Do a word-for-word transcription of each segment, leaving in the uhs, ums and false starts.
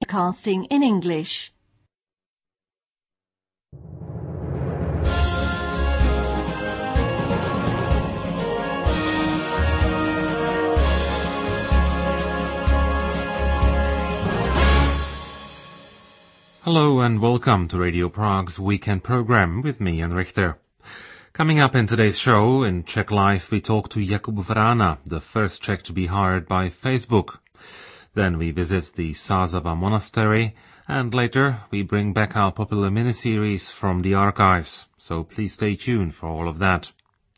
Broadcasting in English. Hello and welcome to Radio Prague's weekend program with me, Jan Richter. Coming up in today's show, in Czech Life, we talk to Jakub Vrana, the first Czech to be hired by Facebook. Then we visit the Sázava Monastery, and later we bring back our popular miniseries from the archives, so please stay tuned for all of that.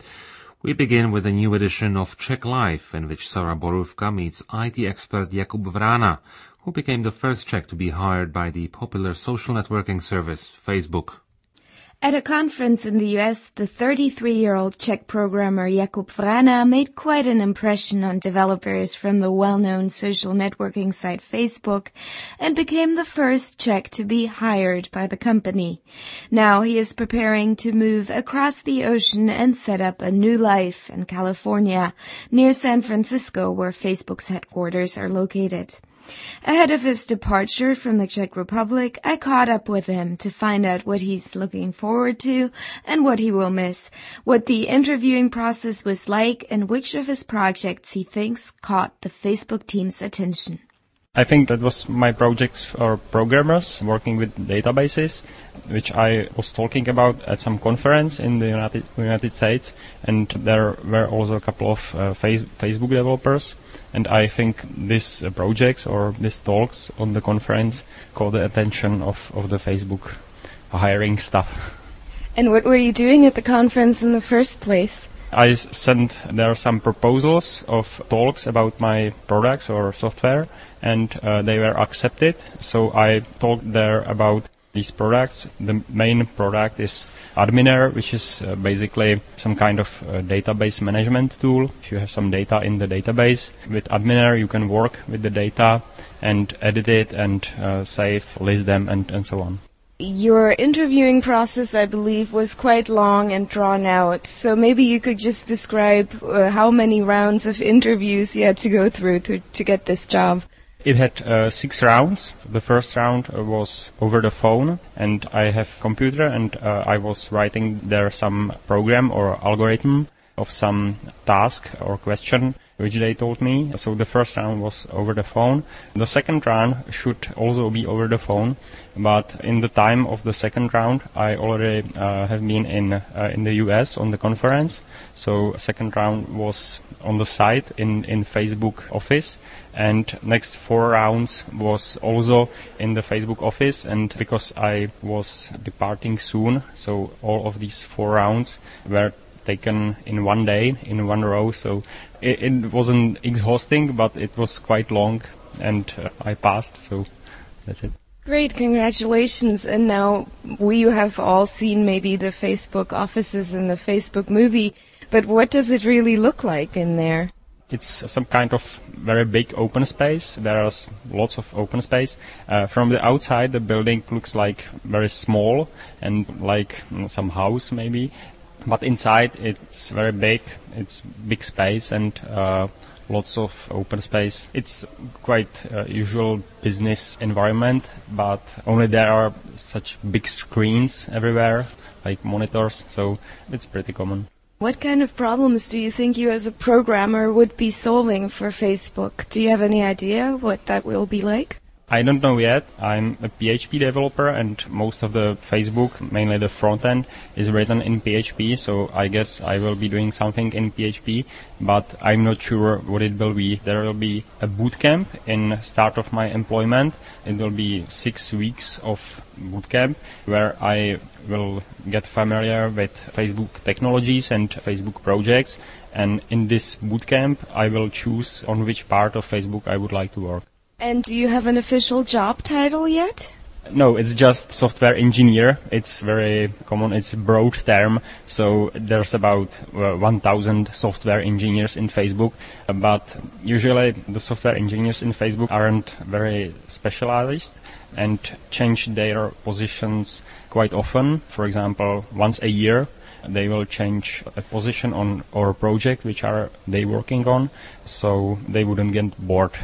We begin with a new edition of Czech Life, in which Sarah Borůvka meets I T expert Jakub Vrana, who became the first Czech to be hired by the popular social networking service Facebook. At a conference in the U S, the thirty-three-year-old Czech programmer Jakub Vrana made quite an impression on developers from the well-known social networking site Facebook and became the first Czech to be hired by the company. Now he is preparing to move across the ocean and set up a new life in California, near San Francisco, where Facebook's headquarters are located. Ahead of his departure from the Czech Republic, I caught up with him to find out what he's looking forward to and what he will miss, what the interviewing process was like, and which of his projects he thinks caught the Facebook team's attention. I think that was my projects for programmers working with databases, which I was talking about at some conference in the United, United States, and there were also a couple of uh, face, Facebook developers. And I think these uh, projects or these talks on the conference caught the attention of, of the Facebook hiring staff. And what were you doing at the conference in the first place? I sent there some proposals of talks about my products or software, and uh, they were accepted. So I talked there about these products. The main product is Adminer, which is uh, basically some kind of uh, database management tool. If you have some data in the database, with Adminer you can work with the data and edit it and uh, save, list them, and, and so on. Your interviewing process, I believe, was quite long and drawn out. So maybe you could just describe uh, how many rounds of interviews you had to go through to, to get this job. It had uh, six rounds. The first round uh, was over the phone, and I have computer, and uh, I was writing there some program or algorithm of some task or question which they told me. So the first round was over the phone. The second round should also be over the phone, but in the time of the second round, I already uh, have been in uh, in the U S on the conference. So second round was on the site in, in Facebook office, and next four rounds was also in the Facebook office. And because I was departing soon, so all of these four rounds were taken in one day, in one row, so it, it wasn't exhausting, but it was quite long, and uh, I passed, so that's it. Great, congratulations. And now we have all seen maybe the Facebook offices in the Facebook movie, but what does it really look like in there? It's some kind of very big open space. There is lots of open space. Uh, from the outside, the building looks like very small and like mm, some house maybe. But inside it's very big, it's big space and uh, lots of open space. It's quite uh, usual business environment, but only there are such big screens everywhere, like monitors, so it's pretty common. What kind of problems do you think you as a programmer would be solving for Facebook? Do you have any idea what that will be like? I don't know yet. I'm a P H P developer, and most of the Facebook, mainly the front end, is written in P H P, so I guess I will be doing something in P H P, but I'm not sure what it will be. There will be a boot camp in start of my employment. It will be six weeks of boot camp where I will get familiar with Facebook technologies and Facebook projects, and in this boot camp I will choose on which part of Facebook I would like to work. And do you have an official job title yet? No, it's just software engineer. It's very common. It's a broad term. So there's about uh, one thousand software engineers in Facebook. But usually the software engineers in Facebook aren't very specialized and change their positions quite often. For example, once a year, they will change a position on or a project which are they working on, so they wouldn't get bored.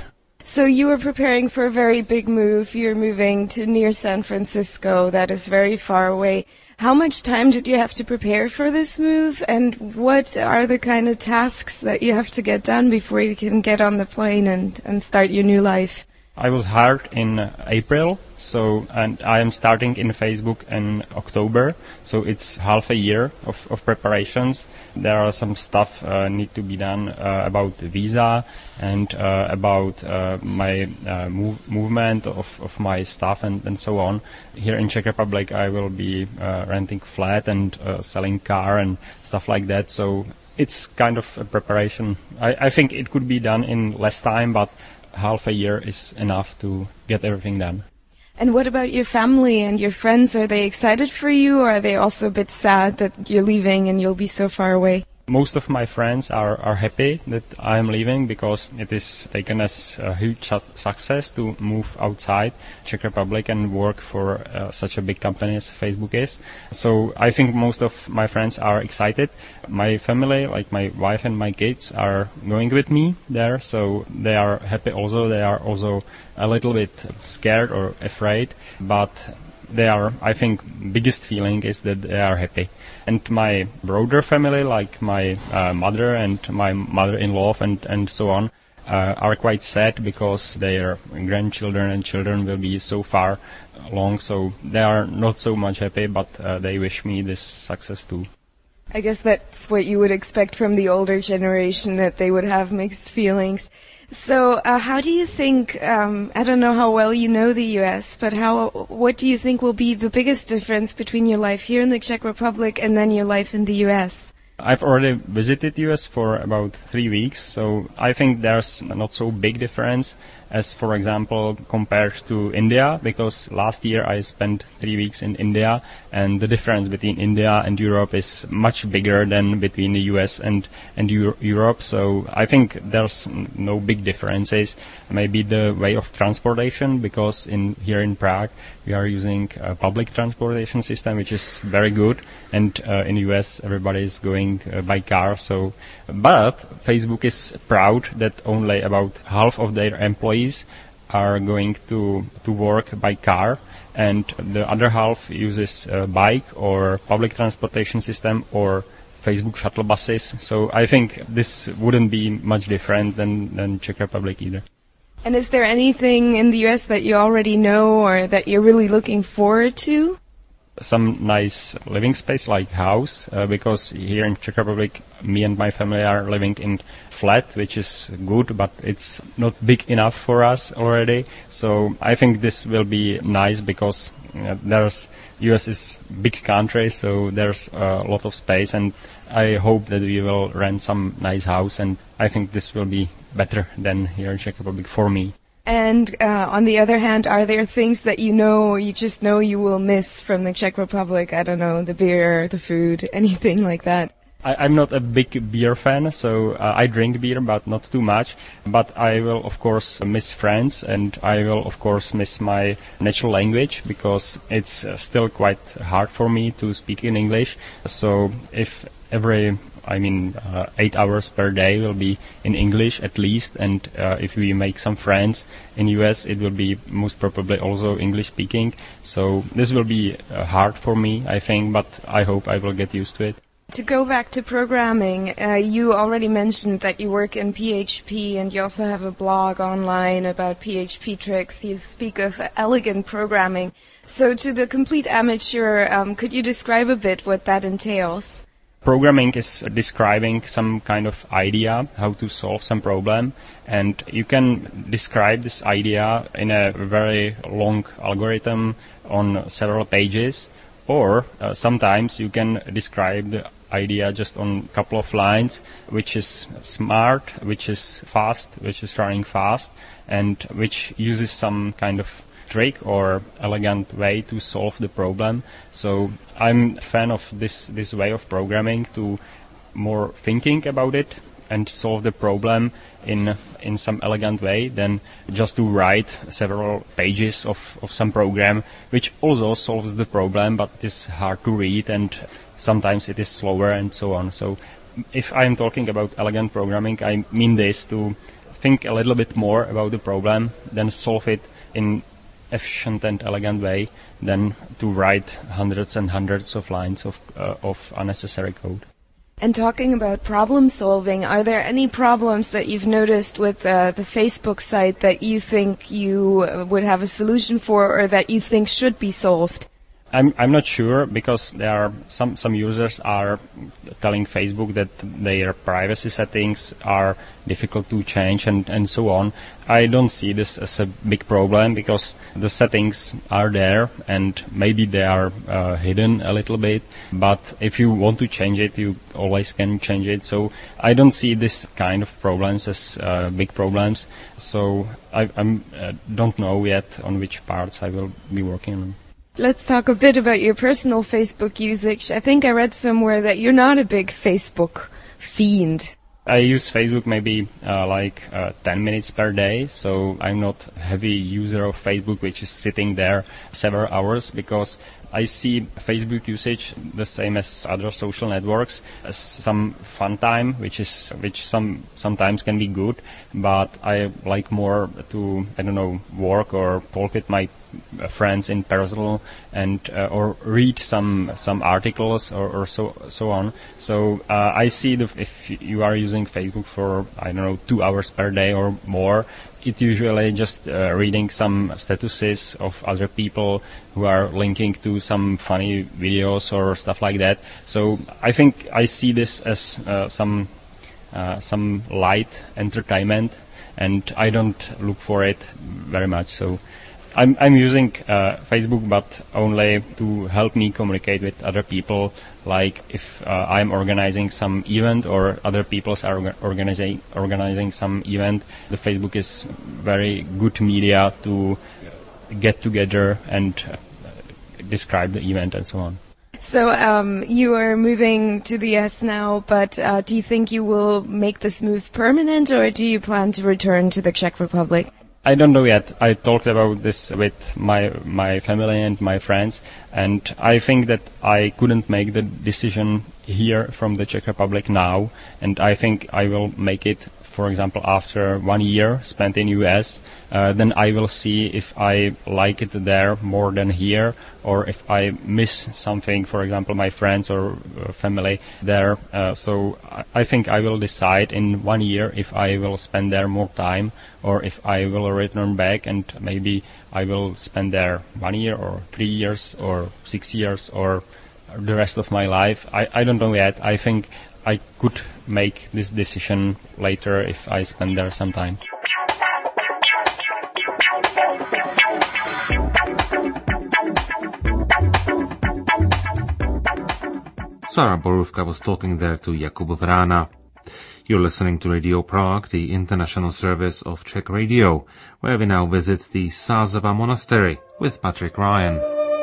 So you were preparing for a very big move. You're moving to near San Francisco. That is very far away. How much time did you have to prepare for this move? And what are the kind of tasks that you have to get done before you can get on the plane and, and start your new life? I was hired in uh, April, so and I am starting in Facebook in October, so it's half a year of, of preparations. There are some stuff uh, need to be done uh, about the visa and uh, about uh, my uh, move, movement of, of my stuff and, and so on. Here in Czech Republic, I will be uh, renting flat and uh, selling car and stuff like that. So it's kind of a preparation. I, I think it could be done in less time, but half a year is enough to get everything done. And what about your family and your friends? Are they excited for you, or are they also a bit sad that you're leaving and you'll be so far away? Most of my friends are, are happy that I am leaving because it is taken as a huge success to move outside Czech Republic and work for uh, such a big company as Facebook is. So I think most of my friends are excited. My family, like my wife and my kids, are going with me there, so they are happy also. They are also a little bit scared or afraid, but they are, I think, biggest feeling is that they are happy. And my broader family, like my uh, mother and my mother-in-law and, and so on, uh, are quite sad because their grandchildren and children will be so far along, so they are not so much happy, but uh, they wish me this success too. I guess that's what you would expect from the older generation, that they would have mixed feelings. So uh, how do you think, um, I don't know how well you know the U S, but how, what do you think will be the biggest difference between your life here in the Czech Republic and then your life in the U S? I've already visited U S for about three weeks, so I think there's not so big difference as, for example, compared to India, because last year I spent three weeks in India, and the difference between India and Europe is much bigger than between the U S and, and Euro- Europe, so I think there's no big differences. Maybe the way of transportation, because in here in Prague we are using a public transportation system, which is very good, and uh, in the U S everybody is going uh, by car. So, but Facebook is proud that only about half of their employees are going to to work by car, and the other half uses a bike or public transportation system or Facebook shuttle buses. So I think this wouldn't be much different than, than Czech Republic either. And is there anything in the U S that you already know or that you're really looking forward to? Some nice living space like house, uh, because here in Czech Republic me and my family are living in flat, which is good, but it's not big enough for us already. So I think this will be nice because uh, there's U S is big country, so there's a lot of space, and I hope that we will rent some nice house, and I think this will be better than here in Czech Republic for me. And uh, on the other hand, are there things that you know, you just know you will miss from the Czech Republic? I don't know, the beer, the food, anything like that? I, I'm not a big beer fan, so uh, I drink beer, but not too much. But I will, of course, miss friends, and I will, of course, miss my natural language, because it's uh, still quite hard for me to speak in English. So if every I mean, uh, eight hours per day will be in English at least, and uh, if we make some friends in U S, it will be most probably also English speaking. So this will be uh, hard for me, I think, but I hope I will get used to it. To go back to programming, uh, you already mentioned that you work in P H P, and you also have a blog online about P H P tricks. You speak of elegant programming. So to the complete amateur, um, could you describe a bit what that entails? Programming is describing some kind of idea, how to solve some problem, and you can describe this idea in a very long algorithm on several pages, or uh, sometimes you can describe the idea just on a couple of lines, which is smart, which is fast, which is running fast, and which uses some kind of trick or elegant way to solve the problem. So I'm a fan of this this way of programming, to more thinking about it and solve the problem in in some elegant way than just to write several pages of, of some program, which also solves the problem, but it is hard to read and sometimes it is slower and so on. So if I'm talking about elegant programming, I mean this, to think a little bit more about the problem, then solve it in efficient and elegant way than to write hundreds and hundreds of lines of uh, of unnecessary code. And talking about problem solving, are there any problems that you've noticed with uh, the Facebook site that you think you uh, would have a solution for, or that you think should be solved? I'm I'm not sure, because there are some some users are telling Facebook that their privacy settings are difficult to change and, and so on. I don't see this as a big problem, because the settings are there and maybe they are uh, hidden a little bit, but if you want to change it, you always can change it. So I don't see this kind of problems as uh, big problems. So I I'm, uh, don't know yet on which parts I will be working on. Let's talk a bit about your personal Facebook usage. I think I read somewhere that you're not a big Facebook fiend. I use Facebook maybe uh, like uh, ten minutes per day, so I'm not a heavy user of Facebook which is sitting there several hours, because I see Facebook usage the same as other social networks as some fun time, which is which some sometimes can be good, but I like more to, I don't know, work or talk with my friends in personal, and uh, or read some some articles or, or so so on. So uh, I see that if you are using Facebook for, I don't know, two hours per day or more, it usually just uh, reading some statuses of other people who are linking to some funny videos or stuff like that. So I think I see this as uh, some uh, some light entertainment, and I don't look for it very much. So I'm I'm using uh, Facebook, but only to help me communicate with other people. Like if uh, I'm organizing some event or other people are orga- organizing organizing some event, the Facebook is very good media to get together and uh, describe the event and so on. So um, you are moving to the U S now, but uh, do you think you will make this move permanent, or do you plan to return to the Czech Republic? I don't know yet. I talked about this with my my family and my friends, and I think that I couldn't make the decision here from the Czech Republic now, and I think I will make it, for example, after one year spent in U S. Uh, then I will see if I like it there more than here, or if I miss something, for example, my friends or uh, family there. Uh, so I, I think I will decide in one year if I will spend there more time, or if I will return back, and maybe I will spend there one year or three years or six years or the rest of my life. I, I don't know yet. I think I could make this decision later if I spend there some time. Sarah Boruvka was talking there to Jakub Vrana. You're listening to Radio Prague, the international service of Czech Radio, where we now visit the Sázava Monastery with Patrick Ryan.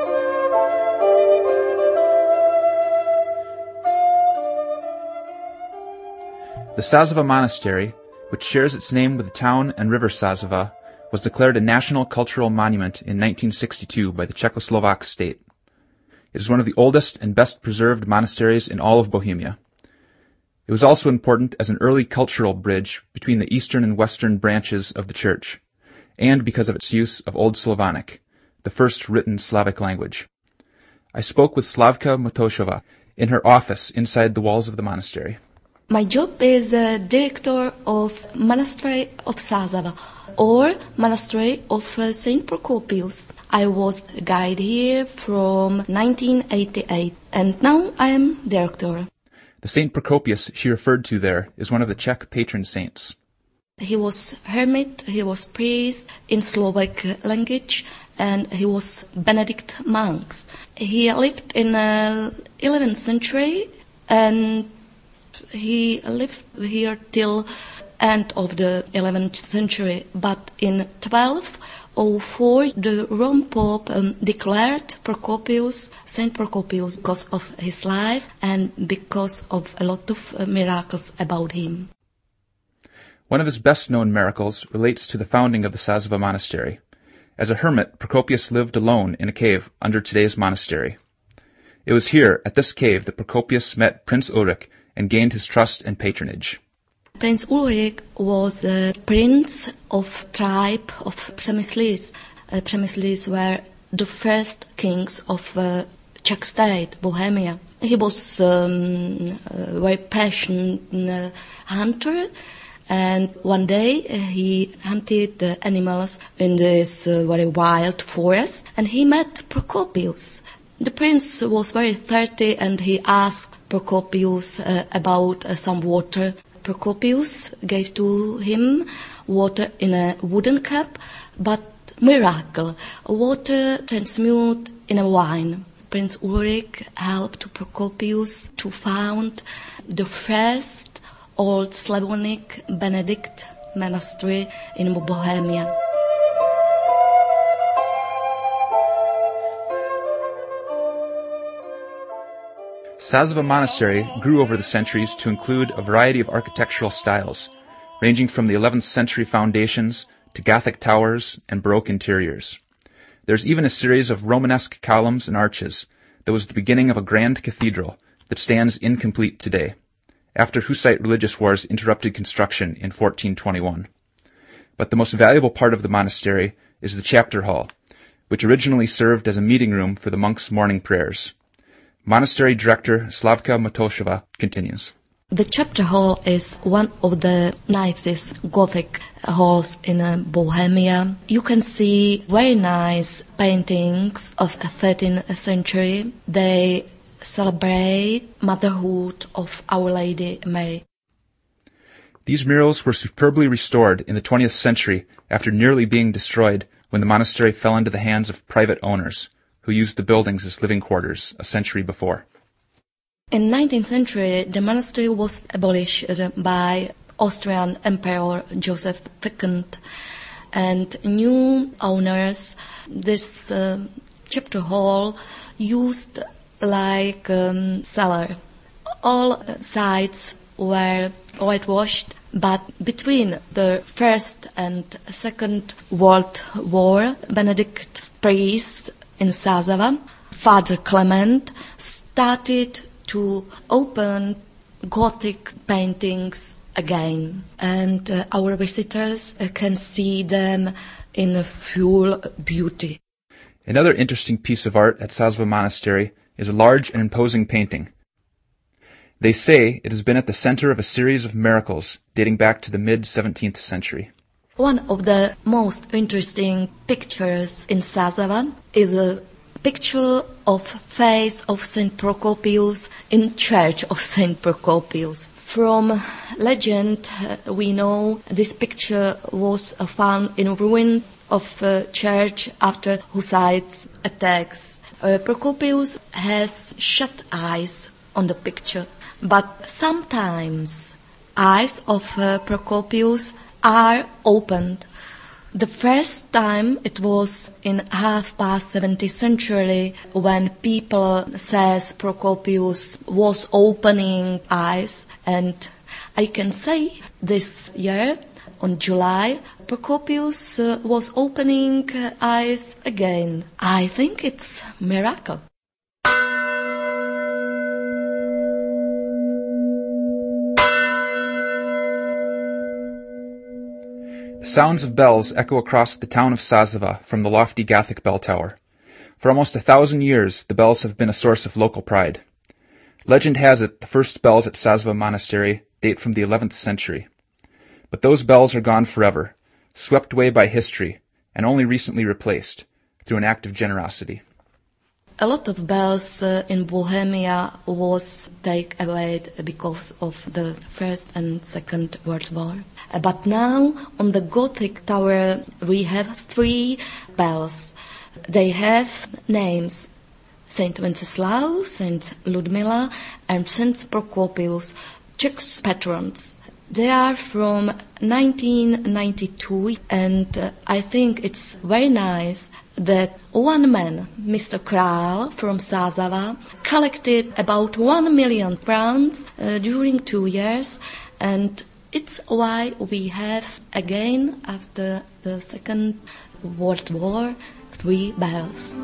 The Sázava Monastery, which shares its name with the town and river Sázava, was declared a national cultural monument in nineteen sixty-two by the Czechoslovak state. It is one of the oldest and best preserved monasteries in all of Bohemia. It was also important as an early cultural bridge between the eastern and western branches of the church, and because of its use of Old Slavonic, the first written Slavic language. I spoke with Slavka Motoshova in her office inside the walls of the monastery. My job is uh, director of Monastery of Sázava, or Monastery of uh, Saint Procopius. I was a guide here from nineteen eighty-eight, and now I am director. The Saint Procopius she referred to there is one of the Czech patron saints. He was hermit, he was priest in Slovak language, and he was Benedict monks. He lived in the eleventh century, and he lived here till end of the eleventh century, but in twelve oh four the Rome Pope um, declared Procopius Saint Procopius because of his life and because of a lot of uh, miracles about him. One of his best-known miracles relates to the founding of the Sázava Monastery. As a hermit, Procopius lived alone in a cave under today's monastery. It was here, at this cave, that Procopius met Prince Ulrich and gained his trust and patronage. Prince Ulrich was a prince of tribe of Přemyslis. Uh, Přemyslis were the first kings of uh, Czech state, Bohemia. He was um, a very passionate uh, hunter, and one day uh, he hunted uh, animals in this uh, very wild forest, and he met Procopius. The prince was very thirsty, and he asked Procopius uh, about uh, some water. Procopius gave to him water in a wooden cup, but miracle, water transmuted in a wine. Prince Ulrich helped Procopius to found the first old Slavonic Benedict monastery in Bohemia. Sázava Monastery grew over the centuries to include a variety of architectural styles, ranging from the eleventh century foundations to Gothic towers and Baroque interiors. There's even a series of Romanesque columns and arches that was the beginning of a grand cathedral that stands incomplete today, after Hussite religious wars interrupted construction in fourteen twenty-one. But the most valuable part of the monastery is the chapter hall, which originally served as a meeting room for the monks' morning prayers. Monastery director Slavka Matosheva continues. The chapter hall is one of the nicest Gothic halls in uh, Bohemia. You can see very nice paintings of the thirteenth century. They celebrate motherhood of Our Lady Mary. These murals were superbly restored in the twentieth century after nearly being destroyed when the monastery fell into the hands of private owners, who used the buildings as living quarters a century before. In the nineteenth century, the monastery was abolished by Austrian Emperor Joseph the Second, and new owners, this uh, chapter hall used like um, cellar. All sides were whitewashed, but between the First and Second World War, Benedict priests in Sázava, Father Clement, started to open Gothic paintings again, and uh, our visitors uh, can see them in full beauty. Another interesting piece of art at Sázava Monastery is a large and imposing painting. They say it has been at the center of a series of miracles dating back to the mid-seventeenth century. One of the most interesting pictures in Sázava is a picture of face of Saint Procopius in Church of Saint Procopius. From legend, uh, we know this picture was uh, found in ruin of a church after Hussite attacks. Uh, Procopius has shut eyes on the picture, but sometimes eyes of uh, Procopius are opened. The first time it was in half past seventeenth century when people says Procopius was opening eyes, and I can say this year on July Procopius uh, was opening uh, eyes again. I think it's a miracle. The sounds of bells echo across the town of Sázava from the lofty Gothic bell tower. For almost a thousand years, the bells have been a source of local pride. Legend has it the first bells at Sázava Monastery date from the eleventh century. But those bells are gone forever, swept away by history, and only recently replaced through an act of generosity. A lot of bells uh, in Bohemia was taken away because of the First and Second World War. Uh, but now on the Gothic tower we have three bells. They have names: Saint Wenceslaus, Saint Ludmila, and Saint Procopius, Czech patrons. They are from nineteen ninety-two, and uh, I think it's very nice that one man, Mister Král from Sázava, collected about one million francs uh, during two years, and it's why we have again, after the Second World War, three bells.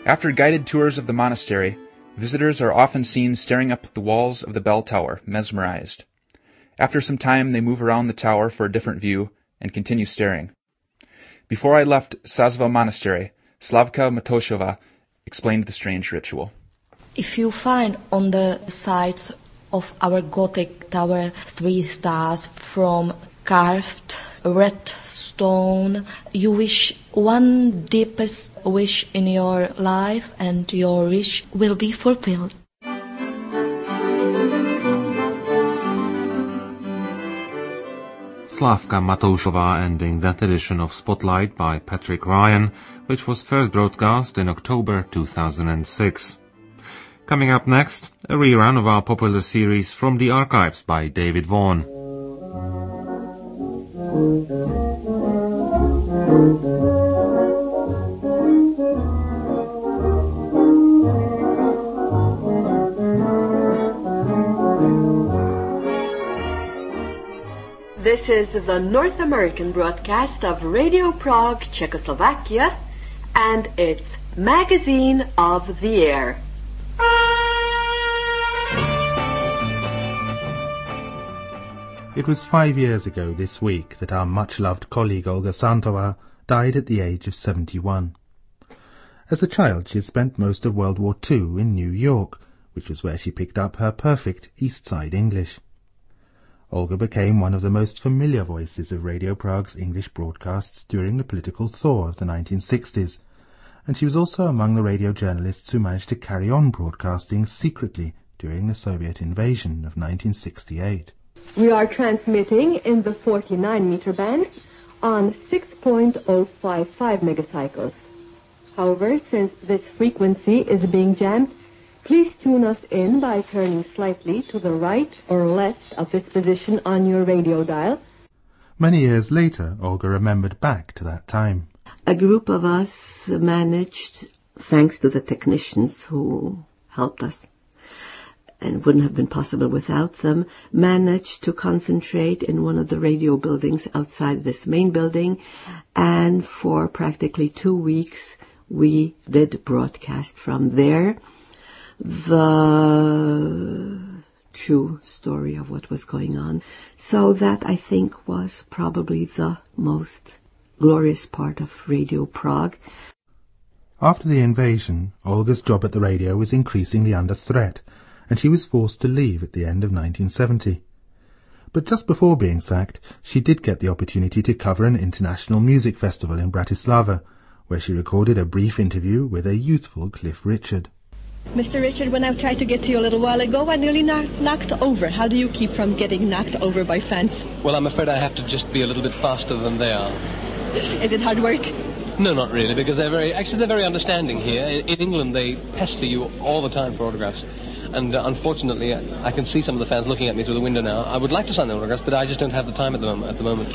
After guided tours of the monastery, visitors are often seen staring up at the walls of the bell tower, mesmerized. After some time, they move around the tower for a different view and continue staring. Before I left Sazava Monastery, Slavka Matoshova explained the strange ritual. If you find on the sides of our Gothic tower three stars from carved red stone, you wish one deepest wish in your life and your wish will be fulfilled. Slavka Matoshova ending that edition of Spotlight by Patrick Ryan, which was first broadcast in October two thousand six. Coming up next, a rerun of our popular series From the Archives by David Vaughan. This is the North American broadcast of Radio Prague, Czechoslovakia, and its Magazine of the Year. It was five years ago this week that our much-loved colleague Olga Santova died at the age of seventy-one. As a child, she had spent most of World War Two in New York, which was where she picked up her perfect East Side English. Olga became one of the most familiar voices of Radio Prague's English broadcasts during the political thaw of the nineteen sixties, and she was also among the radio journalists who managed to carry on broadcasting secretly during the Soviet invasion of nineteen sixty-eight. We are transmitting in the forty-nine meter band on six point oh five five megacycles. However, since this frequency is being jammed, please tune us in by turning slightly to the right or left of this position on your radio dial. Many years later, Olga remembered back to that time. A group of us managed, thanks to the technicians who helped us, and wouldn't have been possible without them, managed to concentrate in one of the radio buildings outside this main building, and for practically two weeks we did broadcast from there the true story of what was going on. So that, I think, was probably the most glorious part of Radio Prague. After the invasion, Olga's job at the radio was increasingly under threat, and she was forced to leave at the end of nineteen seventy. But just before being sacked, she did get the opportunity to cover an international music festival in Bratislava, where she recorded a brief interview with a youthful Cliff Richard. Mister Richard, when I tried to get to you a little while ago, I nearly knocked, knocked over. How do you keep from getting knocked over by fans? Well, I'm afraid I have to just be a little bit faster than they are. Is it hard work? No, not really, because they're very, actually they're very understanding here. In England, they pester you all the time for autographs. And uh, unfortunately, I can see some of the fans looking at me through the window now. I would like to sign the autographs, but I just don't have the time at the moment. At the moment.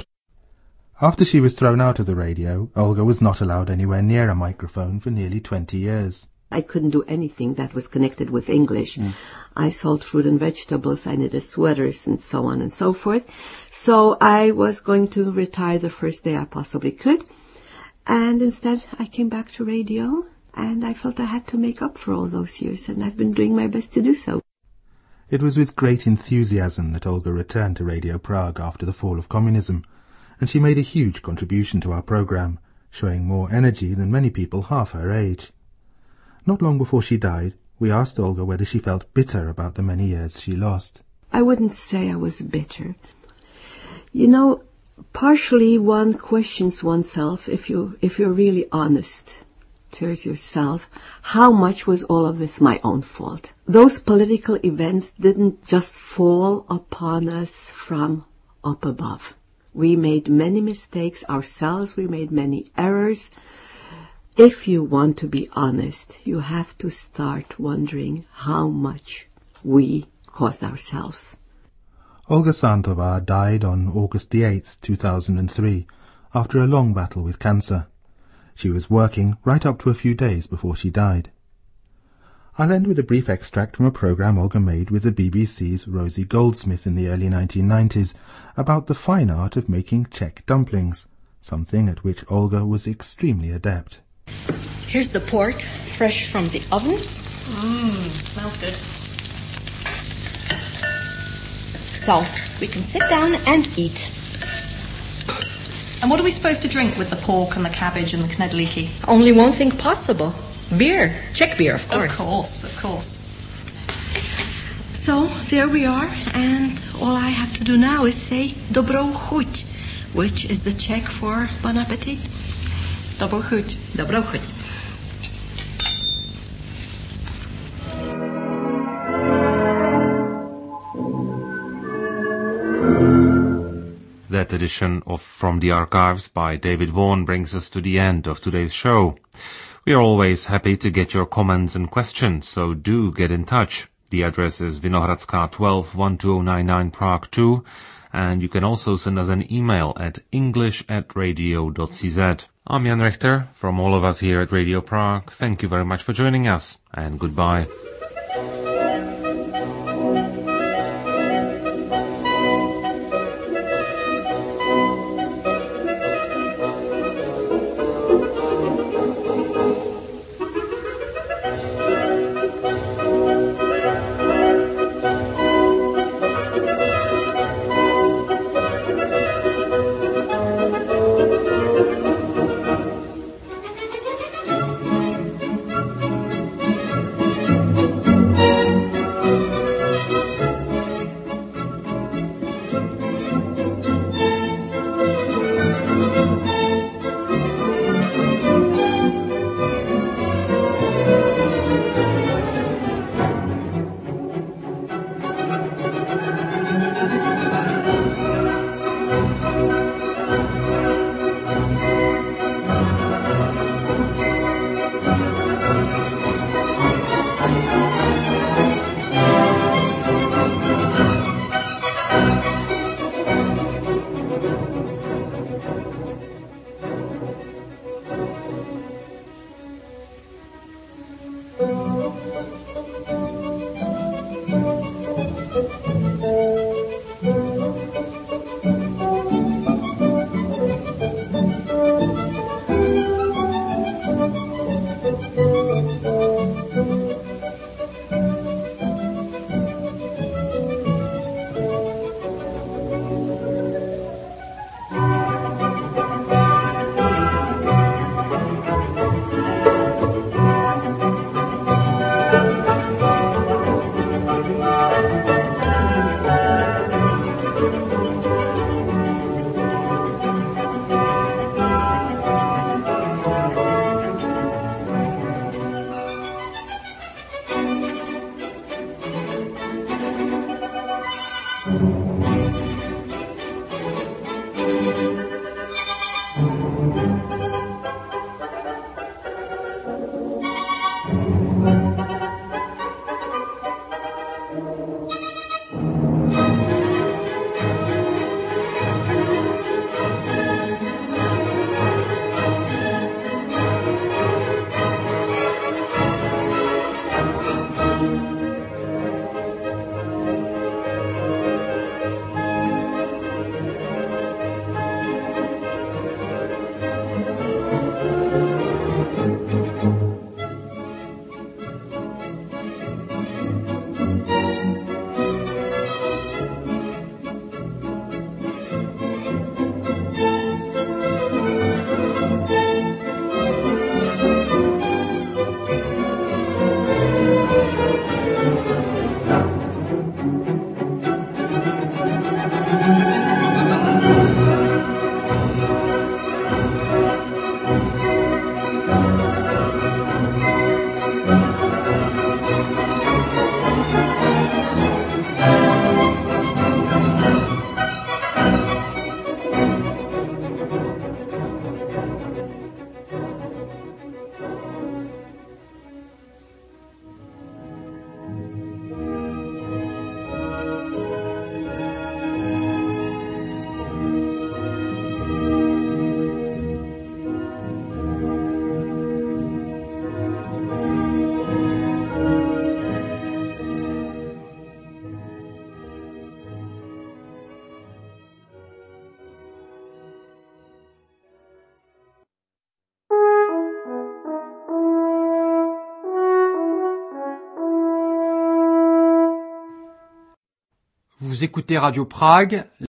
After she was thrown out of the radio, Olga was not allowed anywhere near a microphone for nearly twenty years. I couldn't do anything that was connected with English. Mm. I sold fruit and vegetables, I knitted sweaters and so on and so forth. So I was going to retire the first day I possibly could. And instead I came back to radio, and I felt I had to make up for all those years, and I've been doing my best to do so. It was with great enthusiasm that Olga returned to Radio Prague after the fall of communism, and she made a huge contribution to our program, showing more energy than many people half her age. Not long before she died, we asked Olga whether she felt bitter about the many years she lost. I wouldn't say I was bitter. You know, partially one questions oneself, if you if you're really honest towards yourself, how much was all of this my own fault? Those political events didn't just fall upon us from up above. We made many mistakes ourselves, we made many errors. If you want to be honest, you have to start wondering how much we caused ourselves. Olga Santova died on August the eighth, two thousand three, after a long battle with cancer. She was working right up to a few days before she died. I'll end with a brief extract from a programme Olga made with the B B C's Rosie Goldsmith in the early nineteen nineties about the fine art of making Czech dumplings, something at which Olga was extremely adept. Here's the pork, fresh from the oven. Mmm, smells good. So, we can sit down and eat. And what are we supposed to drink with the pork and the cabbage and the knedliki? Only one thing possible. Beer. Czech beer, of course. Of course, of course. So, there we are, and all I have to do now is say dobrou chuť, which is the Czech for bon appetit. Dobrou chuť. Dobrou chuť. That edition of From the Archives by David Vaughan brings us to the end of today's show. We are always happy to get your comments and questions, so do get in touch. The address is Vinohradská twelve, one two zero nine nine Prague two, and you can also send us an email at english at radio dot c z. I'm Jan Richter. From all of us here at Radio Prague, thank you very much for joining us, and goodbye. Vous écoutez Radio Prague.